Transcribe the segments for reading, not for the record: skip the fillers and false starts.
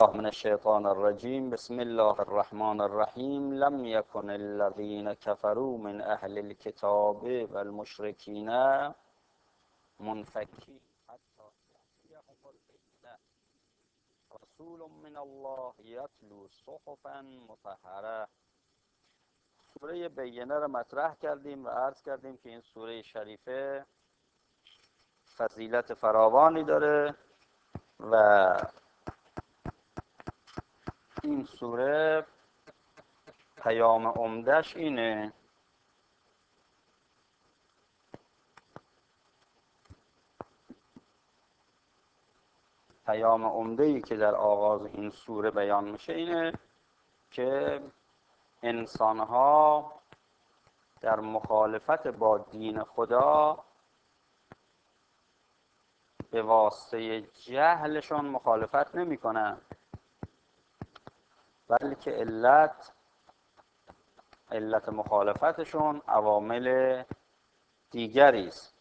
من الشیطان الرجیم. بسم الله الرحمن الرحیم. لم یکن الذین كفروا من اهل الكتاب والمشرکین منفکین حتی یأتیهم البینة رسول من الله یتلو صحفا مطهره. سوره بینه را مطرح کردیم و عرض کردیم که این سوره شریفه فضیلت فراوانی داره و این سوره پیام عمده‌اش اینه پیام عمده‌ای که در آغاز این سوره بیان میشه اینه که انسان‌ها در مخالفت با دین خدا به واسطه جهلشون مخالفت نمی‌کنن، بلکه علت مخالفتشون عوامل دیگری است.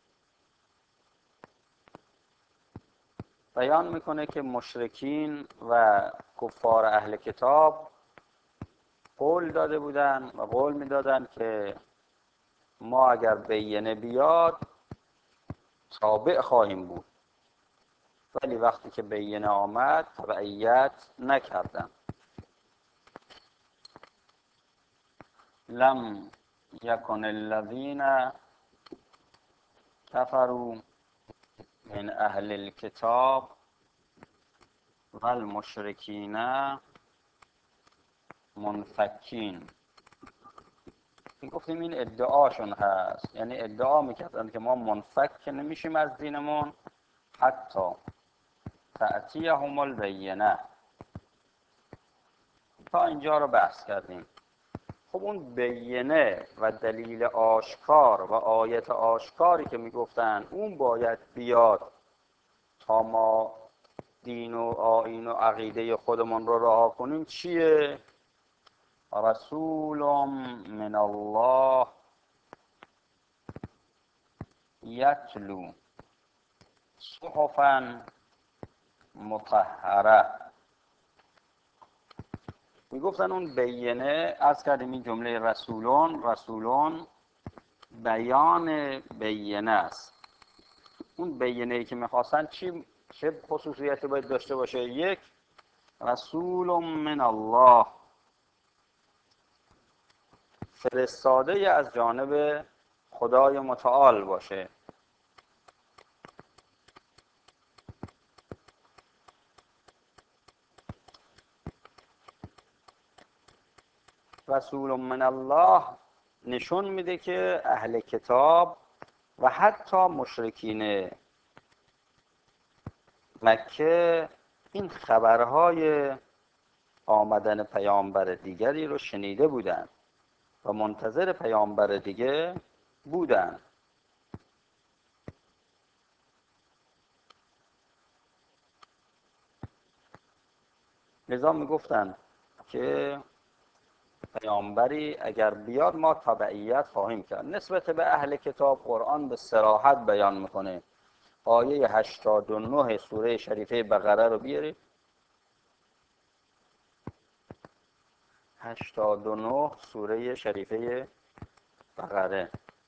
بیان میکنه که مشرکین و کفار اهل کتاب قول داده بودن و قول میدادن که ما اگر بینه بیاد تابع خواهیم بود، ولی وقتی که بینه آمد تبعیت نکردن. لم یکن الذین کفروا من اهل الكتاب والمشرکین منفکین. گفتیم این ادعاشون هست، یعنی ادعا میکردن که ما منفک نمیشیم از دینمون حتی تأتیهم البینه. تا اینجا رو بحث کردیم. خب اون بینه و دلیل آشکار و آیت آشکاری که میگفتن اون باید بیاد تا ما دین و آیین و عقیده خودمون رو رها کنیم چیه؟ رسول من الله یتلو صحفا مطهره. میگفتن اون بینه، از کردیم این جمله رسولون بیان بینه است. اون بینه‌ای که میخواستن چه خصوصیتی باید داشته باشه؟ یک، رسول من الله، فرستاده از جانب خدای متعال باشه. رسول من الله نشون میده که اهل کتاب و حتی مشرکین مکه این خبرهای آمدن پیامبر دیگری رو شنیده بودن و منتظر پیامبر دیگه بودن. لذا میگفتن که پیامبری اگر بیاد ما تبعیت خواهیم کرد. نسبت به اهل کتاب قرآن به صراحت بیان میکنه. آیه 89 سوره شریفه بقره رو بیارید. 89 سوره شریفه بقره،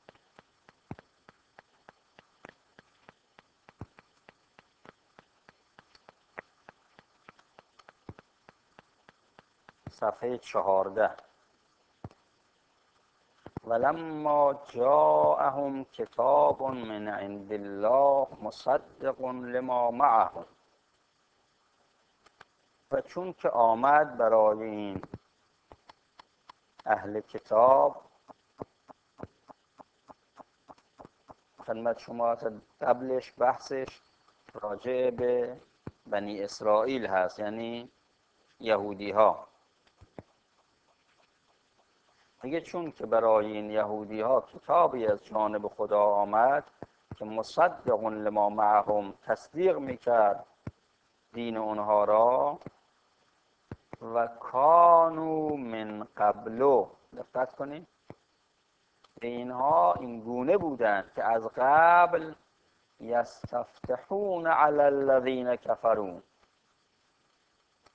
صفحه 14. ولما جاءهم کتاب من عند الله مصدق لما معهم. و چون که آمد برای این اهل کتاب، خدمت شما قبلش بحثش راجع به بنی اسرائیل هست، یعنی یهودی ها. میگه چون که برای این یهودی ها کتابی از جانب خدا آمد که مصدق لما معهم، تصدیق میکرد دین اونها را، و کانو من قبلو، دقت کنید، اینها این گونه بودند که از قبل یستفتحون علی الذین کفروا،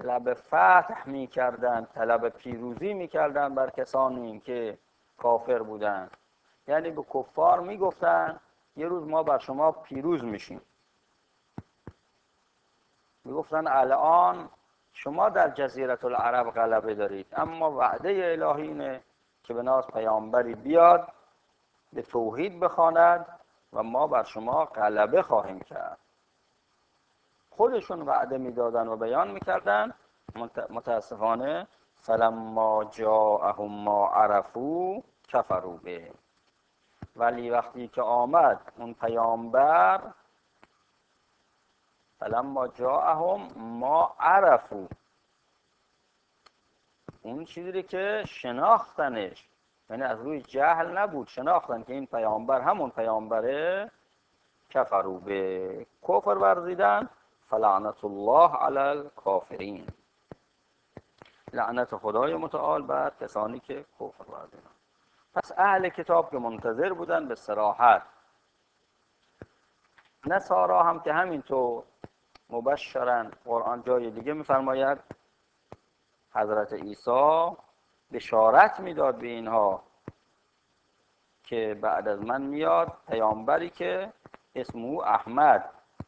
طلب فتح میکردن، طلب پیروزی میکردن بر کسانی که کافر بودن. یعنی به کفار میگفتن یه روز ما بر شما پیروز میشیم. میگفتن الان شما در جزیره العرب غلبه دارید، اما وعده الهی اینه که به ناز پیامبری بیاد به توحید بخواند و ما بر شما غلبه خواهیم کرد. خودشون وعده میدادن و بیان میکردن. متاسفانه فلما جاءهم ما عرفوا کفروا به. ولی وقتی که آمد اون پیامبر، فلما جاءهم ما عرفوا، اون چیزی که شناختنش، یعنی از روی جهل نبود، شناختن که این پیامبر همون پیامبره، کفروا به، کفر ورزیدن. فلعنت الله علی الکافرین، لعنت خدای متعال بر کسانی که کفر ورزیدن. پس اهل کتاب که منتظر بودن به صراحت، نصارا هم که همینطور مبشرن. قرآن جای دیگه میفرماید حضرت عیسی بشارت میداد به اینها که بعد از من میاد پیامبری که اسمه احمد.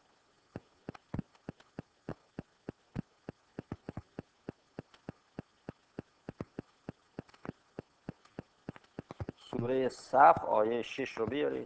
سوره صف آیه 6 رو بیارید.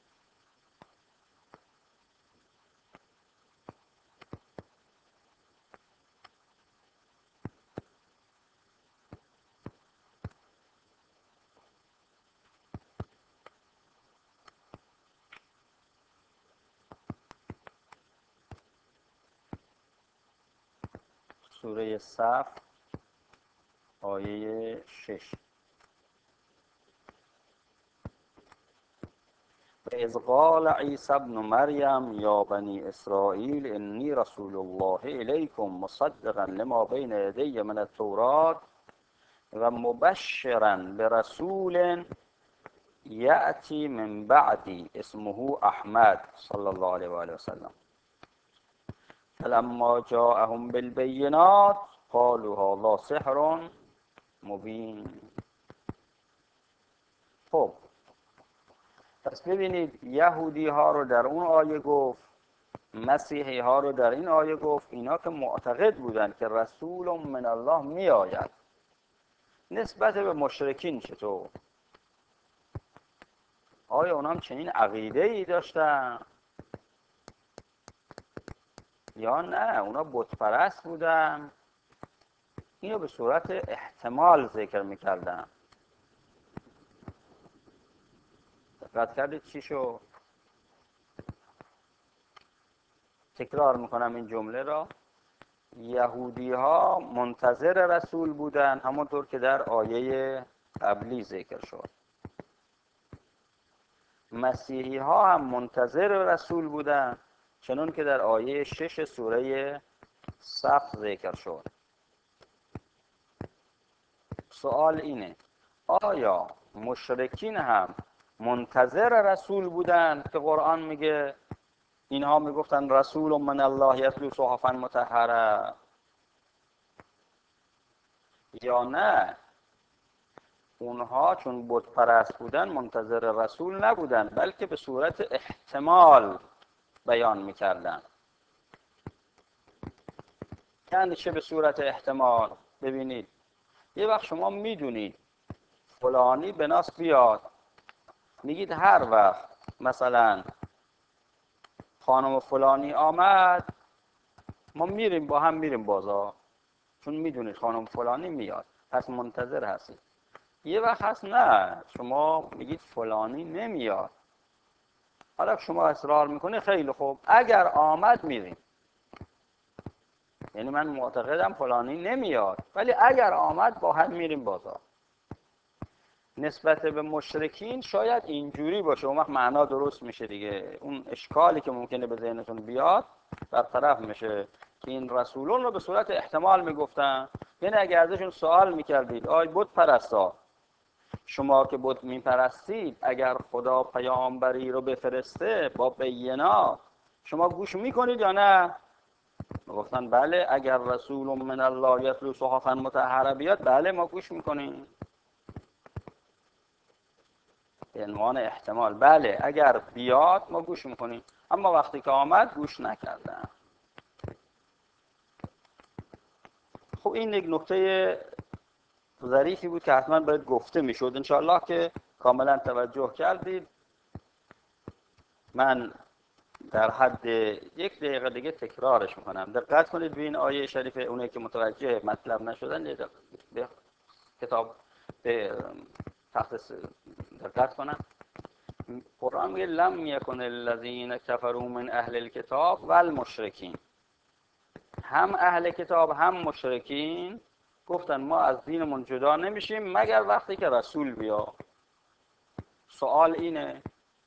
سوره صف آیه 6. اذ قال عیسی ابن مریم یا بنی اسرائیل انی رسول الله الیکم مصدقا لما بین یدی من التوراة و مبشرا برسول یأتی من بعدی اسمه احمد صلی الله علیه و آله و سلم فلما جاءهم بالبینات قالوا هذا سحر مبین. خب پس ببینید، یهودی ها رو در اون آیه گفت، مسیحی ها رو در این آیه گفت. اینا که معتقد بودن که رسول من الله می آید. نسبت به مشرکین چطور؟ آیا اونا هم چنین عقیده ای داشتن یا نه اونا بت پرست بودن؟ اینو به صورت احتمال ذکر میکردن. دقت کردید چی شو؟ تکرار میکنم این جمله را. یهودی ها منتظر رسول بودن، همونطور که در آیه قبلی ذکر شد. مسیحی ها هم منتظر رسول بودن، چنون که در آیه 6 سوره صف ذکر شد. سوال اینه، آیا مشرکین هم منتظر رسول بودن که قرآن میگه اینها میگفتن رسول من الله یتلو صحفا مطهره، یا نه اونها چون بت پرست بودن منتظر رسول نبودن، بلکه به صورت احتمال بیان میکردن؟ یعنی چه به صورت احتمال؟ ببینید، یه وقت شما میدونید فلانی به ناس بیاد، میگید هر وقت مثلا خانم فلانی آمد ما میریم، با هم میریم بازار، چون میدونید خانم فلانی میاد، پس منتظر هستید. یه وقت هست نه، شما میگید فلانی نمیاد، حالا شما اصرار میکنه خیلی خوب، اگر آمد میریم. یعنی من معتقدم فلانی نمیاد، ولی اگر آمد با هم میریم بازار. نسبت به مشرکین شاید اینجوری باشه، اون وقت معنا درست میشه دیگه. اون اشکالی که ممکنه به ذهنتون بیاد برطرف میشه که این رسولون رو به صورت احتمال میگفتن. یعنی اگر ازشون سوال میکردید آی بت پرستا، شما که بت میپرستید، اگر خدا پیامبری رو بفرسته با بینات، شما گوش میکنید یا نه؟ گفتن بله اگر رسول من الله یتلو صحفا مطهره بیاد بله ما گوش میکنیم. به عنوان احتمال بله اگر بیاد ما گوش میکنیم، اما وقتی که آمد گوش نکردن. خب این یک نکته ظریفی بود که حتما باید گفته میشد. انشاءالله که کاملا توجه کردید. من در حد 1 دقیقه دیگه تکرارش میکنم. دقت کنید به این آیه شریفه. اونایی که متوجه مطلب نشدن به کتاب به تخت دقت کنن. قرآن میگه لم یکن الذین کفروا من اهل الکتاب و المشرکین. هم اهل کتاب هم مشرکین گفتن ما از دینمون جدا نمیشیم مگر وقتی که رسول بیاد. سوال اینه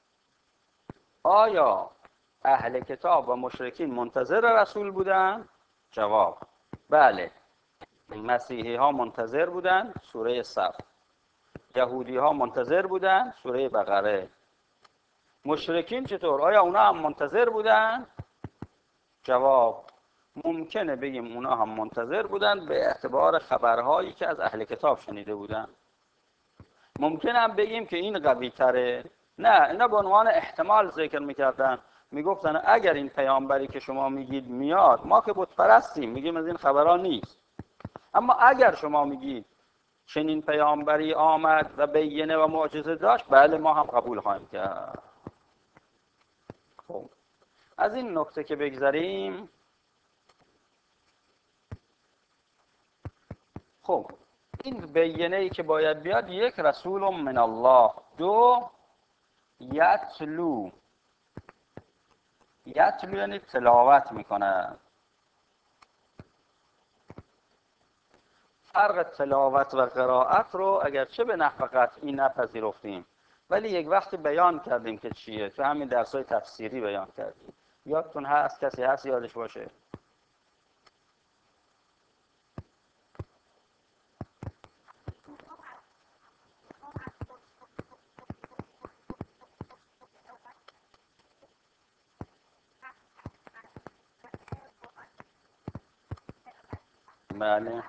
آیا اهل کتاب و مشرکین منتظر رسول بودن؟ جواب بله. مسیحی ها منتظر بودن، سوره صف. یهودی ها منتظر بودن، سوره بقره. مشرکین چطور؟ آیا اونا هم منتظر بودن؟ جواب ممکنه بگیم اونا هم منتظر بودن به اعتبار خبرهایی که از اهل کتاب شنیده بودن. ممکنه هم بگیم که این قوی تره. نه، اینا به عنوان احتمال ذکر میکردن. میگفتن اگر این پیامبری که شما میگید میاد، ما که بت پرستیم میگیم از این خبرها نیست، اما اگر شما میگید چنین پیامبری آمد و بینه و معجزه داشت، بله ما هم قبول خواهیم کرد. خب از این نکته که بگذریم، خب این بینه ای که باید بیاد، 1 رسول من الله، 2 یتلو. یتلو یعنی تلاوت میکنه. فرق تلاوت و قرائت رو اگرچه به نحو قطعی نپذیرفتیم، ولی یک وقتی بیان کردیم که چیه. تو همین درسای تفسیری بیان کردیم. یادتون هست؟ کسی هست یادش باشه؟ بله.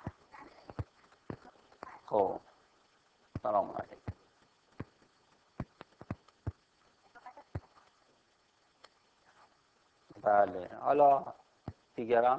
خب سلام علیکم. بله حالا دیگران؟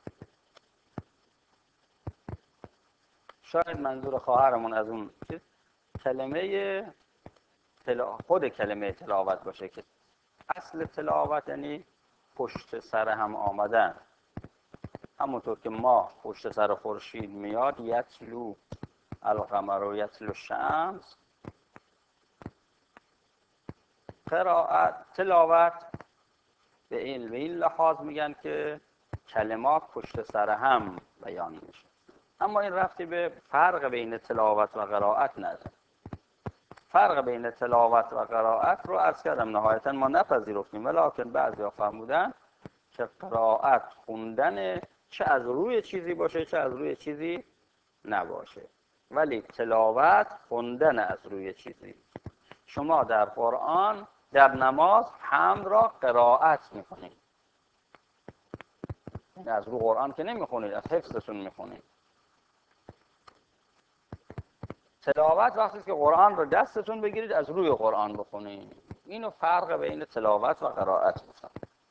شاید منظور خواهرمون از اون کلمه خود کلمه تلاوت باشه که اصل تلاوت یعنی پشت سر هم آمدن. همونطور که ماه پشت سر خورشید میاد، یتلو القمر و یتلو الشمس. قرائت تلاوت به این لحاظ میگن که کلمات پشت سر هم بیان میشه، اما این رفتی به فرق بین تلاوت و قرائت نداره. فرق بین تلاوت و قرائت رو عرض کردم نهایتا ما نپذیرفتیم، ولیکن بعضیا فرمودن که قرائت خوندن چه از روی چیزی باشه چه از روی چیزی نباشه، ولی تلاوت خوندن از روی چیزی. شما در قرآن در نماز حمد را قرائت میکنید، یعنی از رو قرآن که نمیخونید، از حفظتون میخونید. تلاوت وقتی که قرآن رو دستتون بگیرید از روی قرآن بخونید. اینو فرق بین تلاوت و قرائت گفتن.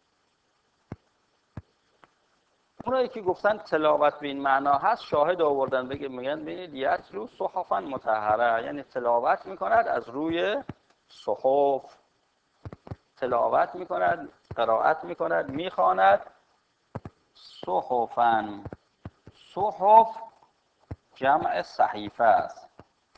اونایی که گفتن تلاوت به این معنا هست شاهد آوردن، میگن ببینید یتلو صحفا مطهره، یعنی تلاوت میکند از روی صحف. تلاوت میکند، قرائت میکند، میخواند. صحفا، صحف جمع صحیفه است.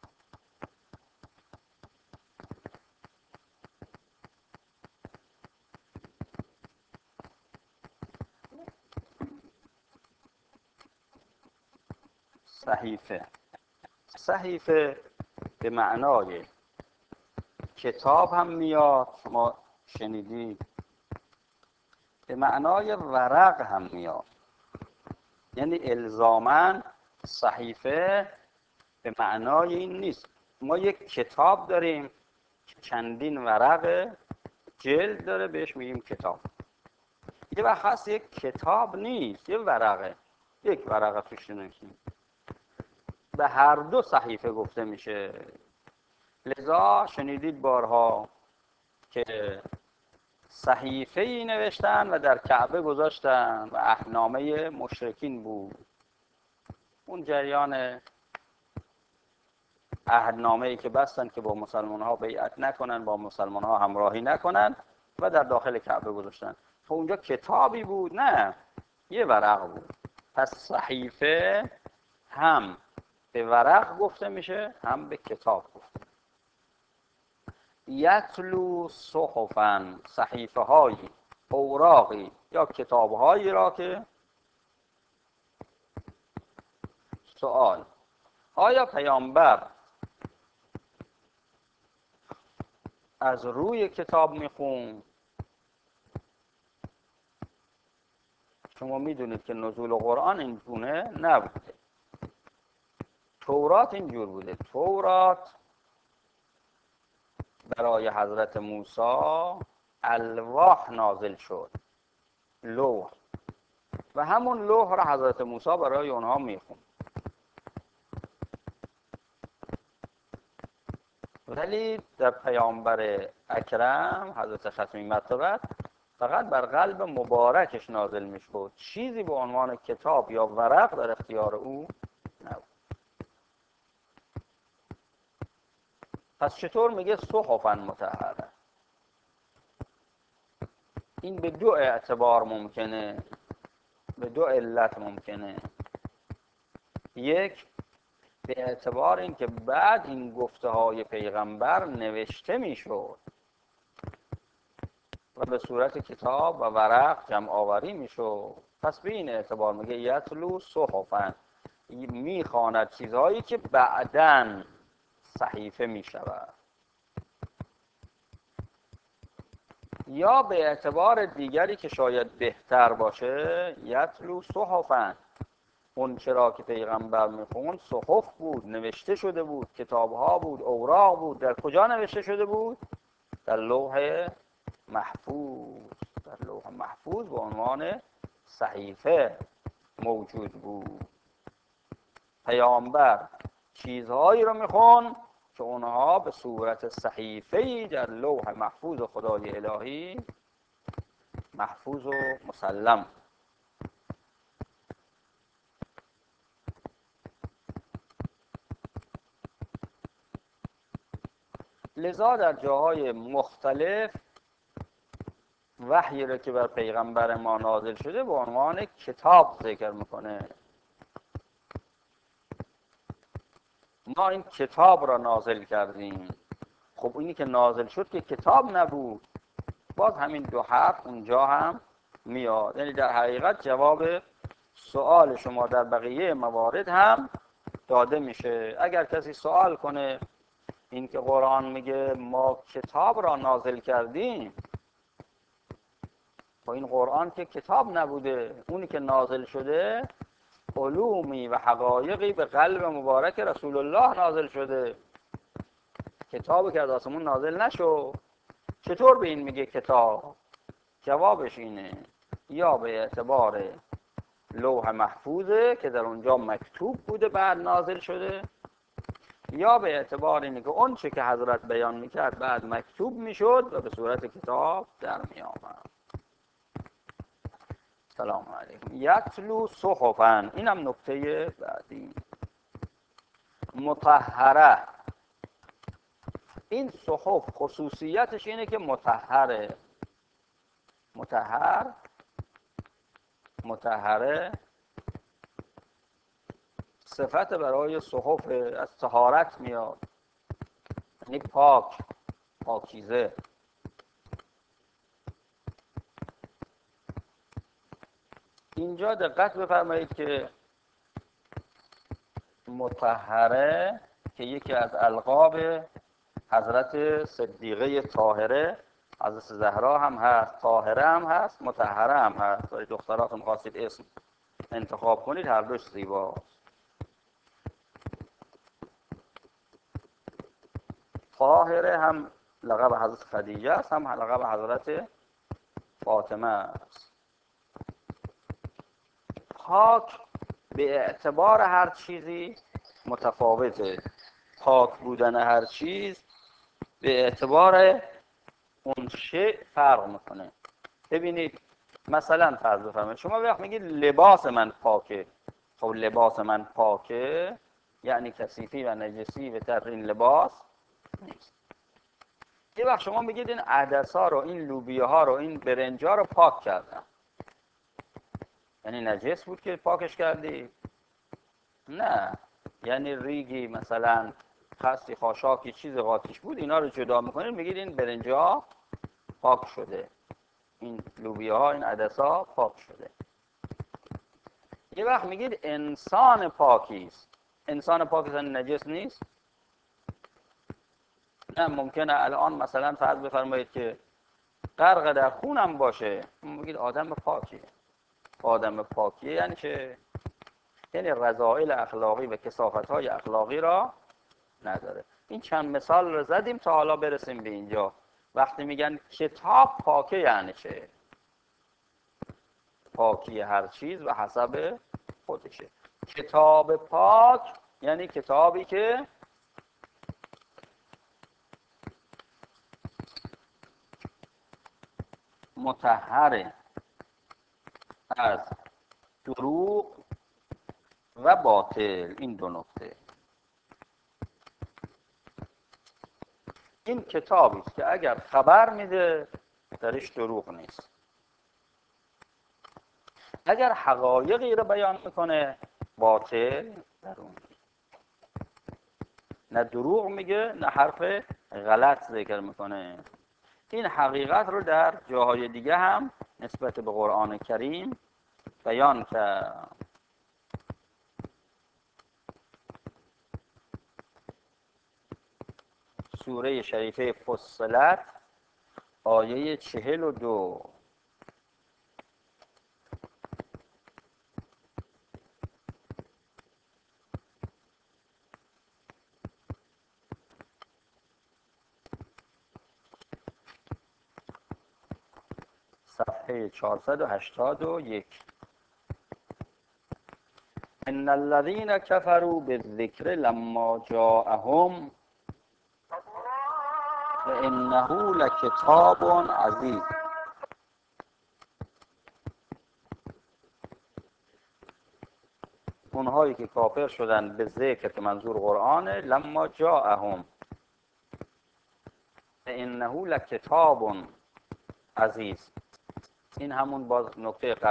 صحیفه، صحیفه به معنای کتاب هم میاد، شما شنیدید، به معنای ورق هم میاد. یعنی الزاماً صحیفه به معنای این نیست. ما یک کتاب داریم که چندین ورق جلد داره، بهش میگیم کتاب. یه وقت هست یک کتاب نیست، یه ورقه، یک ورقه توش نوشتیم، به هر دو صحیفه گفته میشه. لذا شنیدید بارها که صحیفه‌ای نوشتن و در کعبه گذاشتن و عهدنامه مشرکین بود. اون جریان عهدنامه‌ای که بستن که با مسلمان‌ها بیعت نکنن، با مسلمان‌ها همراهی نکنن و در داخل کعبه گذاشتن. خب اونجا کتابی بود؟ نه، یه ورق بود. پس صحیفه هم به ورق گفته میشه، هم به کتاب گفته. یتلو صحفا، صحیفه هایی، اوراقی یا کتاب هایی را که سوال، آیا پیامبر از روی کتاب میخوند؟ شما میدونید که نزول قرآن این گونه نبوده. تورات اینجور بوده. تورات برای حضرت موسی الواح نازل شد، لوح، و همون لوح را حضرت موسی برای اونها میخوند. ولی در پیامبر اکرم حضرت ختمی مرتبت فقط بر قلب مبارکش نازل میشد، چیزی به عنوان کتاب یا ورق در اختیار او نبود. پس چطور میگه صحفاً مطهره؟ این به دو اعتبار ممکنه، به دو علت ممکنه. یک، به اعتبار این که بعد این گفته های پیغمبر نوشته میشد و به صورت کتاب و ورق جمع آوری میشد. پس به این اعتبار میگه یتلو صحفاً، میخواند چیزهایی که بعداً صحیفه میشود. یا به اعتبار دیگری که شاید بهتر باشه، یتلو صحفاً، اون چرا که پیغمبر میخوند صحف بود، نوشته شده بود، کتابها بود، اوراق بود. در کجا نوشته شده بود؟ در لوح محفوظ. در لوح محفوظ به عنوان صحیفه موجود بود. پیامبر چیزهایی رو میخوند که اونها به صورت صحیفه‌ای در لوح محفوظ خدای الهی محفوظ و مسلم. لذا در جاهای مختلف وحی را که بر پیغمبر ما نازل شده به عنوان کتاب ذکر میکنه. ما این کتاب را نازل کردیم. خب اینی که نازل شد که کتاب نبود. باز همین دو حرف اونجا هم میاد. یعنی در حقیقت جواب سوال شما در بقیه موارد هم داده میشه. اگر کسی سوال کنه این که قرآن میگه ما کتاب را نازل کردیم، خب این قرآن که کتاب نبوده، اونی که نازل شده علومی و حقایقی به قلب مبارک رسول الله نازل شده. کتابی که از آسمون نازل نشد. چطور به این میگه کتاب؟ جوابش اینه، یا به اعتبار لوح محفوظه که در اونجا مکتوب بوده بعد نازل شده، یا به اعتبار اینه که اون چه که حضرت بیان میکرد بعد مکتوب میشد و به صورت کتاب در میآمد. سلام علیکم. یتلو صحفاً، اینم نکته بعدی. مطهره، این صحف خصوصیتش اینه که مطهره. مطهره صفت برای صحف از طهارت میاد، یعنی پاک، پاکیزه. اینجا دقت بفرمایید که مطهره که یکی از القاب حضرت صدیقه طاهره، حضرت زهرا هم هست، طاهره هم هست، مطهره هم هست. برای دختراتون خواستید اسم انتخاب کنید، هر دوش زیباست. طاهره هم لقب حضرت خدیجه است، هم لقب حضرت فاطمه است. پاک به اعتبار هر چیزی متفاوته. پاک بودن هر چیز به اعتبار اون شیء فرق میکنه. ببینید مثلا فرض بفرمایید شما وقت میگید لباس من پاکه، خب لباس من پاکه یعنی کثیفی و نجسی به در این لباس نیست. یه وقت شما میگید این عدس‌ها رو، این لوبیاها رو، این برنجا رو پاک کردم، یعنی نجس بود که پاکش کردی؟ نه، یعنی ریگی مثلا خستی خاشاکی چیز قاطیش بود، اینا رو جدا میکنید میگید این برنجا پاک شده، این لوبیاها، این عدس‌ها پاک شده. یه وقت میگید انسان پاکیست، انسان پاک اصلا نجس نیست؟ نه، ممکنه الان مثلا فرض بفرمایید که غرق در خونم باشه، میگید آدم پاکیه. آدم پاکیه یعنی چه؟ یعنی رذائل اخلاقی و کثافت‌های اخلاقی را نداره. این چند مثال رو زدیم تا حالا برسیم به اینجا. وقتی میگن کتاب پاکه یعنی چه؟ پاکی هر چیز و حسب خودشه. کتاب پاک یعنی کتابی که مطهره از دروغ و باطل. این دو نکته. این کتابی است که اگر خبر میده درش دروغ نیست، اگر حقایقی رو بیان میکنه باطل در اون نه دروغ میگه نه حرف غلط ذکر میکنه. این حقیقت رو در جاهای دیگه هم نسبت به قرآن کریم بیان کرد. سوره شریفه فصلت آیه 42. صفحه 481. ان الذين كفروا بالذكر لما جاءهم وانه لکتاب عزیز. اونهایی که کافر شدن به ذکر که منظور قرآنه، لما جاءهم وانه لکتاب عزیز، این همون باز نکته